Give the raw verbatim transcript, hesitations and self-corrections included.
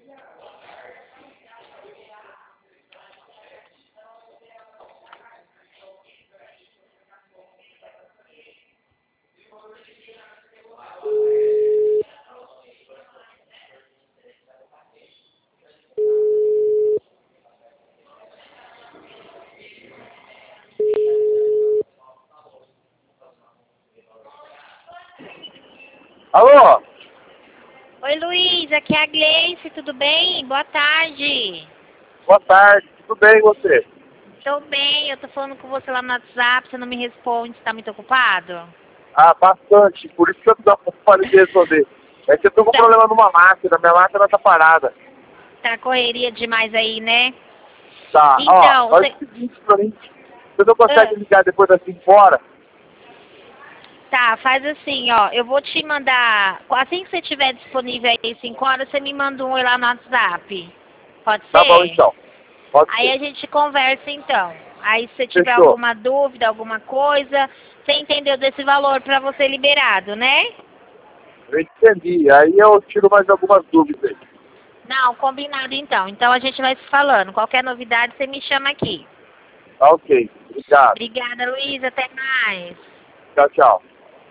Alô? Oi, Luiz, aqui é a Gleice, tudo bem? Boa tarde. Boa tarde, tudo bem e você? Tô bem, eu tô falando com você lá no WhatsApp, você não me responde, você tá muito ocupado? Ah, bastante, por isso que eu não falei de responder. É que eu tô com Tá, problema numa máquina, minha máquina tá parada. tá correria demais aí, né? Tá, ó, Então, faz você... o seguinte pra mim, você não Ah, consegue ligar depois das cinco horas? tá, faz assim, ó, eu vou te mandar, assim que você tiver disponível aí cinco horas, você me manda um oi lá no WhatsApp. Pode Tá bom ser? então, pode Aí a ser. gente conversa então. Aí se você tiver Fechou, alguma dúvida, alguma coisa, você entendeu desse valor pra você liberado, né? eu entendi, aí eu tiro mais algumas dúvidas. Não, combinado então. Então a gente vai se falando. Qualquer novidade, você me chama aqui. Tá ok, obrigado, Obrigada, Luísa. Até mais. tchau, tchau.